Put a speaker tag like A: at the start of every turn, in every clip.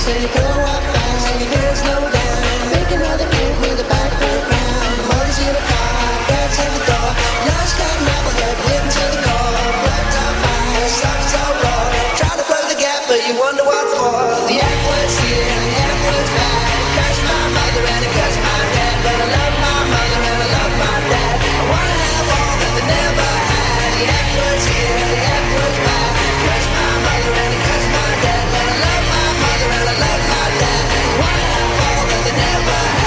A: and you grow up fast and you never slow down. Make another cake with a backpack round. Mother's in a car, dad's at the door. Love's got knucklehead, living to the core. Blood top fire, sucks so raw. Try to plug the gap, but you wonder what for. The F was here, the F was bad. It cursed my mother and it cursed my dad. But I love my mother and I love my dad. I wanna have all that they never had. The F was here, the F was bad. It cursed my mother and it cursed my dad. But I love my mother and I love my dad. I wanna have all that they never had.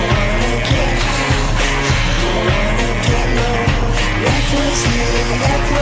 A: That